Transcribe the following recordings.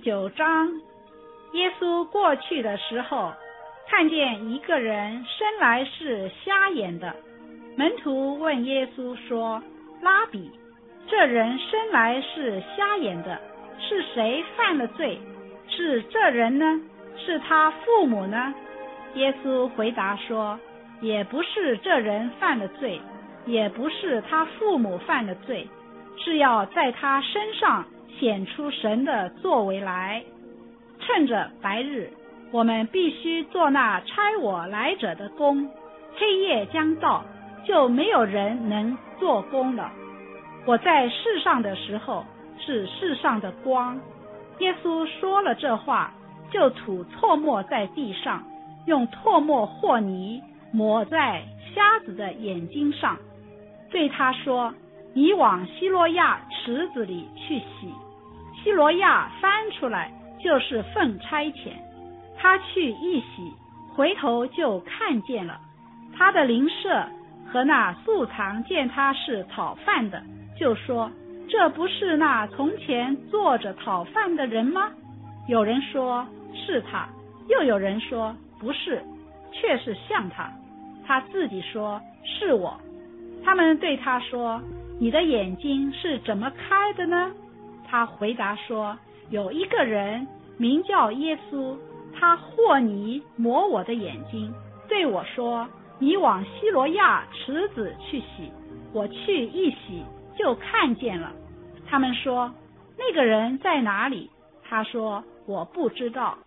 9章，耶稣过去的时候，看见一个人生来是瞎眼的，门徒问耶稣说：拉比，这人生来是瞎眼的，是谁犯了罪？是这人呢？是他父母呢？耶稣回答说：也不是这人犯了罪，也不是他父母犯了罪，是要在他身上显出神的作为来。趁着白日，我们必须做那差我来者的工，黑夜将到，就没有人能做工了。我在世上的时候是世上的光。耶稣说了这话，就吐唾沫在地上，用唾沫和泥抹在瞎子的眼睛上，对他说：你往西罗亚池子里去洗。西罗亚翻出来就是奉差遣，他去一洗，回头就看见了。他的邻舍和那素常见他是讨饭的，就说：这不是那从前坐着讨饭的人吗？有人说是他，又有人说不是，却是像他。他自己说是我。他们对他说：你的眼睛是怎么开的呢？他回答说：有一个人名叫耶稣，他和泥抹我的眼睛，对我说：你往西罗亚池子去洗。我去一洗，就看见了。他们说：那个人在哪里？他说：我不知道。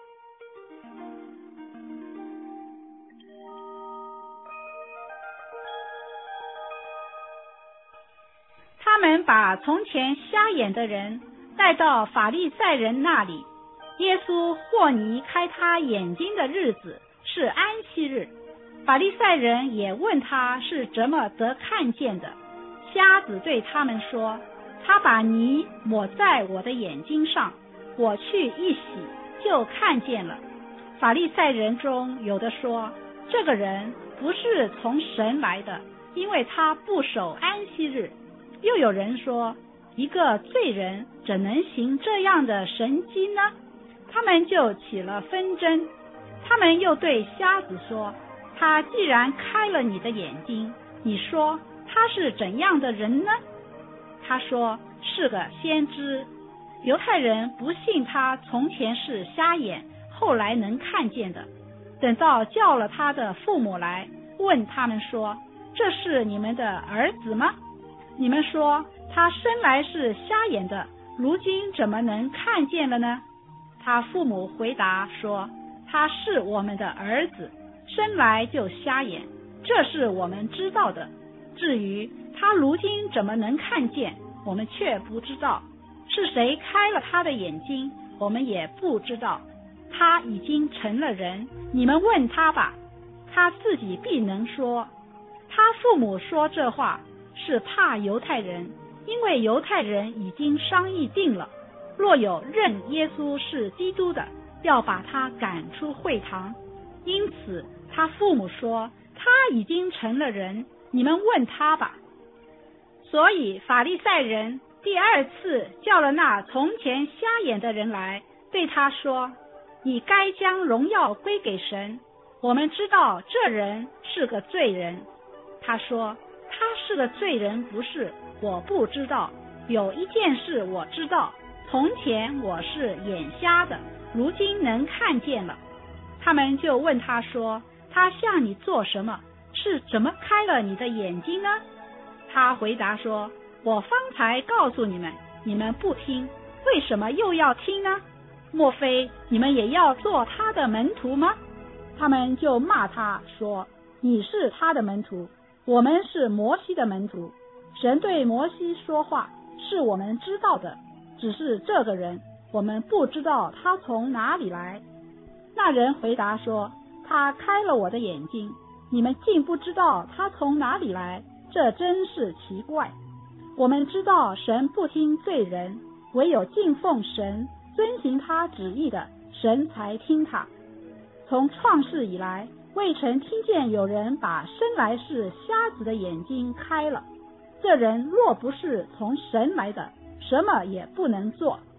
他们把从前瞎眼的人带到法利赛人那里。耶稣和泥开他眼睛的日子是安息日，法利赛人也问他是怎么得看见的。瞎子对他们说：他把泥抹在我的眼睛上，我去一洗，就看见了。法利赛人中有的说：这个人不是从神来的，因为他不守安息日。又有人说：一个罪人怎能行这样的神迹呢？他们就起了纷争。他们又对瞎子说：他既然开了你的眼睛，你说他是怎样的人呢？他说：是个先知。犹太人不信他从前是瞎眼，后来能看见的。等到叫了他的父母来，问他们说：这是你们的儿子吗？你们说他生来是瞎眼的，如今怎么能看见了呢？他父母回答说：他是我们的儿子，生来就瞎眼，这是我们知道的。至于他如今怎么能看见，我们却不知道。是谁开了他的眼睛，我们也不知道。他已经成了人，你们问他吧，他自己必能说。他父母说这话是怕犹太人，因为犹太人已经商议定了，若有认耶稣是基督的，要把他赶出会堂。因此他父母说他已经成了人，你们问他吧。所以法利赛人第二次叫了那从前瞎眼的人来，对他说：你该将荣耀归给神，我们知道这人是个罪人。他说：他是个罪人不是，我不知道。有一件事我知道，从前我是眼瞎的，如今能看见了。他们就问他说：他向你做什么？是怎么开了你的眼睛呢？他回答说：我方才告诉你们，你们不听，为什么又要听呢？莫非你们也要做他的门徒吗？他们就骂他说：你是他的门徒，我们是摩西的门徒。神对摩西说话，是我们知道的，只是这个人，我们不知道他从哪里来。那人回答说：他开了我的眼睛，你们竟不知道他从哪里来，这真是奇怪。我们知道神不听罪人，唯有敬奉神，遵行他旨意的，神才听他。从创世以来，未曾听见有人把生来是瞎子的眼睛开了。这人若不是从神来的，什么也不能做。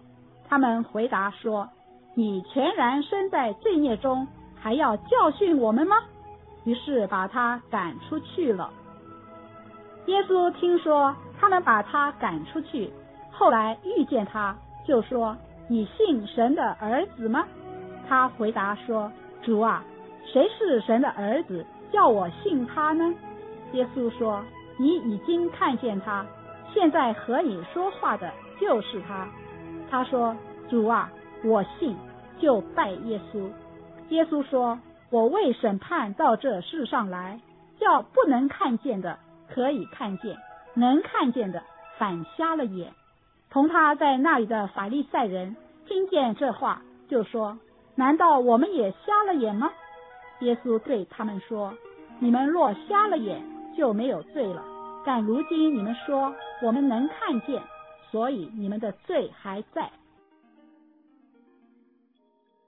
他们回答说：你全然身在罪孽中，还要教训我们吗？于是把他赶出去了。耶稣听说他们把他赶出去，后来遇见他，就说：你信神的儿子吗？他回答说：主啊，谁是神的儿子，叫我信他呢？耶稣说：你已经看见他，现在和你说话的就是他。他说：主啊，我信，就拜耶稣。耶稣说：我为审判到这世上来，叫不能看见的可以看见，能看见的反瞎了眼。同他在那里的法利赛人听见这话，就说：难道我们也瞎了眼吗？耶稣对他们说：你们若瞎了眼，就没有罪了，但如今你们说我们能看见，所以你们的罪还在。